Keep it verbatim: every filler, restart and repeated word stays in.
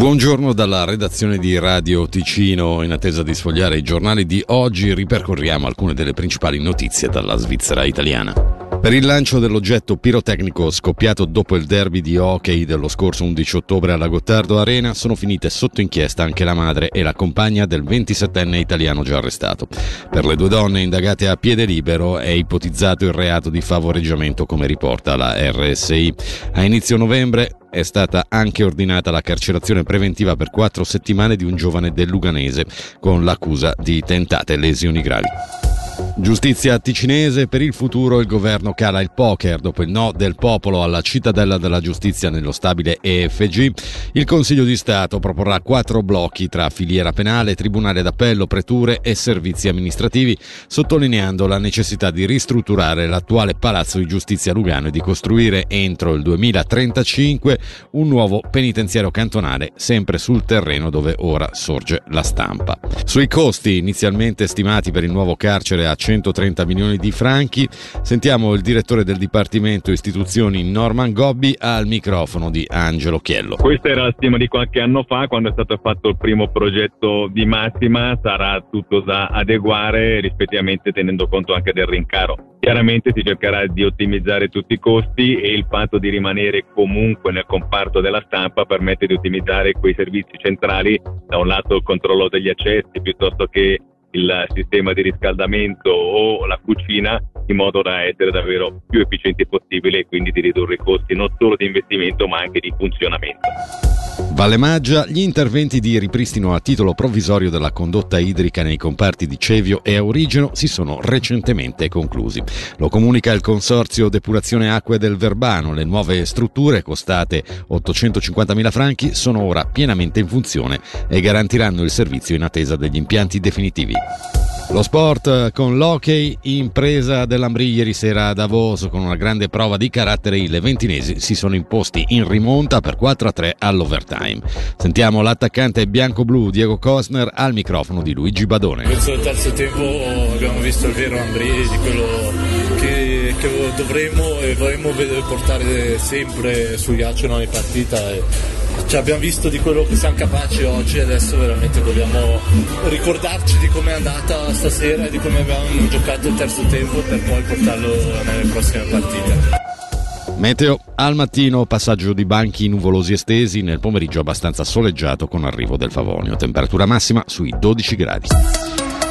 Buongiorno dalla redazione di Radio Ticino. In attesa di sfogliare i giornali di oggi, ripercorriamo alcune delle principali notizie dalla Svizzera italiana. Per il lancio dell'oggetto pirotecnico scoppiato dopo il derby di hockey dello scorso undici ottobre alla Gottardo Arena sono finite sotto inchiesta anche la madre e la compagna del ventisettenne italiano già arrestato. Per le due donne indagate a piede libero è ipotizzato il reato di favoreggiamento, come riporta la R S I. A inizio novembre è stata anche ordinata la carcerazione preventiva per quattro settimane di un giovane del Luganese con l'accusa di tentate lesioni gravi. Giustizia ticinese, per il futuro il governo cala il poker. Dopo il no del popolo alla cittadella della giustizia nello stabile E F G, il Consiglio di Stato proporrà quattro blocchi tra filiera penale, tribunale d'appello, preture e servizi amministrativi, sottolineando la necessità di ristrutturare l'attuale palazzo di giustizia Lugano e di costruire entro il duemilatrentacinque un nuovo penitenziario cantonale, sempre sul terreno dove ora sorge la Stampa. Sui costi inizialmente stimati per il nuovo carcere a centotrenta milioni di franchi, sentiamo il direttore del Dipartimento Istituzioni Norman Gobbi al microfono di Angelo Chiello. Questa era la stima di qualche anno fa, quando è stato fatto il primo progetto di massima. Sarà tutto da adeguare rispettivamente tenendo conto anche del rincaro. Chiaramente si cercherà di ottimizzare tutti i costi e il fatto di rimanere comunque nel comparto della stampa permette di ottimizzare quei servizi centrali, da un lato il controllo degli accessi piuttosto che il sistema di riscaldamento o la cucina, in modo da essere davvero più efficienti possibile e quindi di ridurre i costi non solo di investimento ma anche di funzionamento. Valle Maggia, gli interventi di ripristino a titolo provvisorio della condotta idrica nei comparti di Cevio e Aurigeno si sono recentemente conclusi. Lo comunica il Consorzio Depurazione Acque del Verbano. Le nuove strutture, costate ottocentocinquantamila franchi, sono ora pienamente in funzione e garantiranno il servizio in attesa degli impianti definitivi. Lo sport con l'hockey, impresa dell'Ambrì ieri sera a Davos. Con una grande prova di carattere i leventinesi si sono imposti in rimonta per quattro a tre all'overtime. Sentiamo l'attaccante bianco-blu Diego Cosner al microfono di Luigi Badone. Penso al terzo tempo abbiamo visto il vero Ambrì, di quello che, che dovremmo e vorremmo portare sempre sul ghiaccio in ogni partita. E cioè abbiamo visto di quello che siamo capaci oggi, adesso veramente dobbiamo ricordarci di come è andata stasera e di come abbiamo giocato il terzo tempo per poi portarlo nelle prossime partite. Meteo: al mattino passaggio di banchi nuvolosi estesi, nel pomeriggio abbastanza soleggiato con arrivo del Favonio, temperatura massima sui dodici gradi.